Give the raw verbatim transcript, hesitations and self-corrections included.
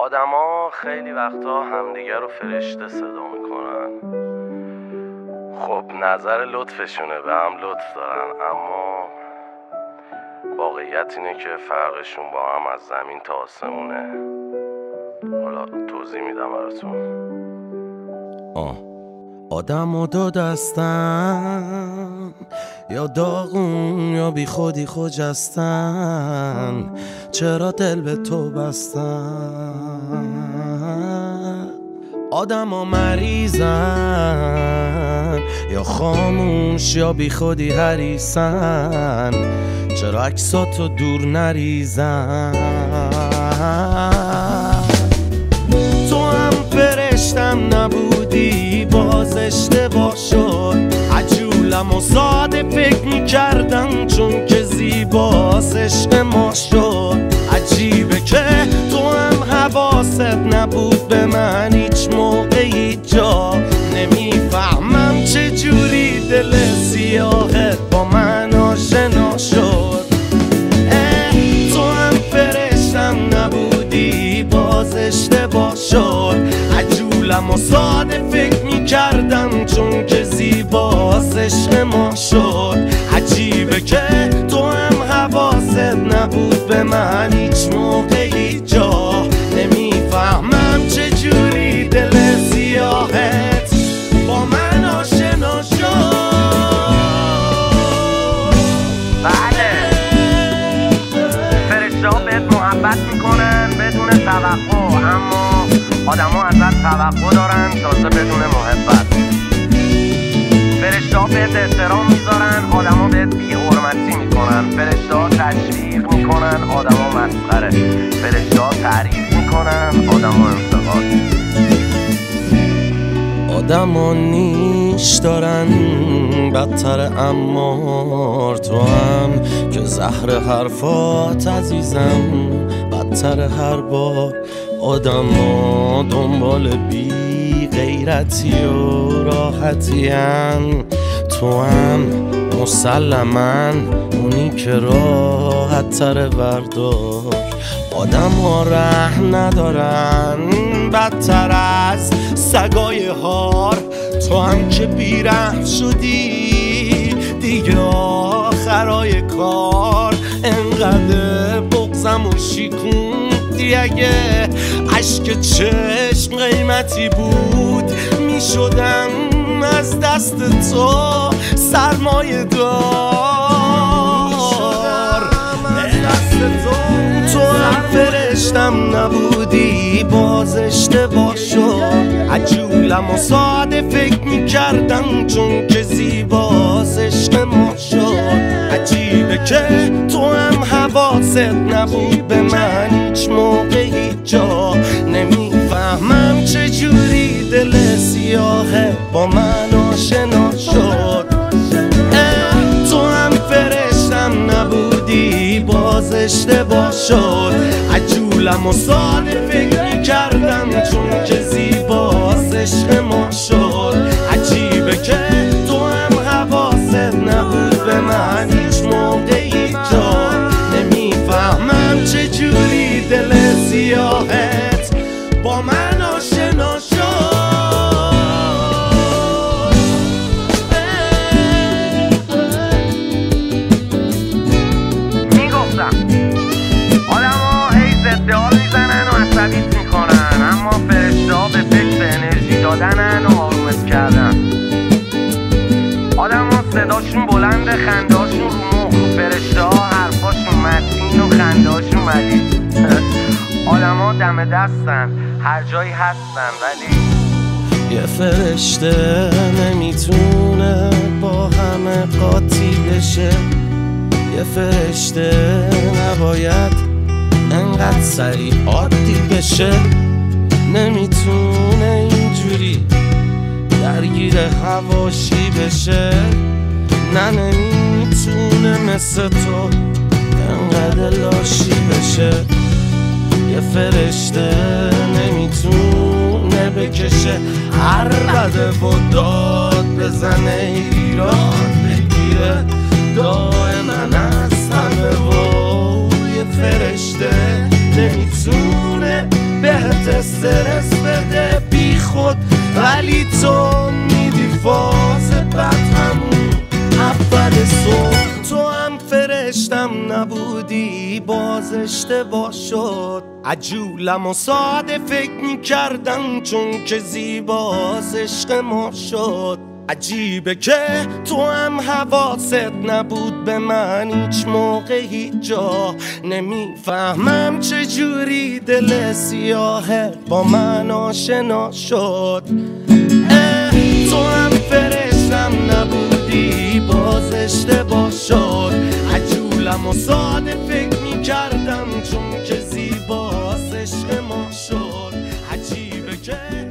آدما خیلی وقتا همدیگه رو فرشته صدا میکنن. خب نظر لطفشونه، به هم لطف دارن، اما واقعیت اینه که فرقشون با هم از زمین تا آسمونه. حالا توضیح میدم براتون. آه آدم و دو دستن، یا داغون یا بی خودی خجستن، چرا دل به تو بستن؟ آدم ها مریضن، یا خاموش یا بی خودی حریصن، چرا عکساتو دور نریزن؟ تو هم فرشتم نبودی، باز اشتباه شد. عجولم و ساده فکر میکردم چون که زیباست عشق ما شد. عجیبه که تو هم حواست نبود به من هیچ موقعی جا. نمیفهمم چجوری دل سیاهت با من آشنا شد. تو هم فرشتم نبودی، باز اشتباه شد. عجولم و ساده فکر میکردم چون که زیباست عشق ما شد. عجیبه که تو هم حواست نبود به من هیچ موقعی جا. نمیفهمم چجوری دل سیاهت با من آشنا شد. بله، فرشته‌ها بهت محبت میکنن بدون توقع، اما آدم‌ها ازت توقع دارن تازه بدون محبت. فرشته‌ها بهت احترام میذارن، آدم‌ها بهت بی‌حرمتی میکنن. فرشته‌ها تشویق میکنن، آدم‌ها مسخره. فرشته‌ها تعریف میکنن، آدم‌ها انتقاد. آدم‌ها نیش دارن بدتر امار، تو هم که زهر حرفات عزیزم بدتر هر بار. آدم‌ها دنبال بی غیرتی و راحتی‌ان، تو هم مسلماً اونی که راحت تر بردار. آدم‌ها رحم ندارن بدتر از سگای هار، تو هم که بیرحم شدی دیگه آخرای کار. انقدر بغضم و شیکوندی، اگه عشق چشم قیمتی بود میشدم از دست تو سرمایه دار. تو هم فرشتم نبودی، باز اشتباه شد. عجولم و ساده فکر میکردم چون که زیباست عشق ما شد. عجیبه که تو هم حواست نبود به من هیچ موقعی جا. نمیفهمم چجوری دل سیاهه با من آشنا شد. تو هم فرشتم نبودی، باز اشتباه شد. عجولم و ساده فکر میکردم چون که زیباست عشق ما شد. عجیبه که تو هم حواست نبود به من هیچ موقعی جا. نمیفهمم چجوری دل سیاهت با من آشنا شد. اما فرشته‌ها به فکر انرژی دادنن و آرومت کردن. آدم ها صداشون بلنده، خندهاشون رو مخ. فرشته‌ها حرفاشون متین و خندهاشون ملیح. آدم ها دم دستن، هر جایی هستن، ولی یه فرشته نمیتونه با همه قاطی بشه. یه فرشته نباید انقدر سریع عادی بشه. نمیتونه اینجوری درگیر حواشی بشه. نه نمیتونه مثل تو انقدر لاشی بشه. یه فرشته نمیتونه بکشه هر بده و داد بزنه، ایراد بگیره دائما از همه. و یه فرشته نمیتونه به نبودی باز اشتباه شد. عجولم و ساده فکر میکردم چون که زیباست عشق ما شد. عجیبه که تو هم حواست نبود به من هیچ موقع هیچ جا. نمیفهمم چجوری دل سیاهه با من آشنا شد. تو هم فرشتم نبودی باز اشتباه شد. عجولم و ساده فکر میکردم چون که زیباست عشق ما شد. عجیبه که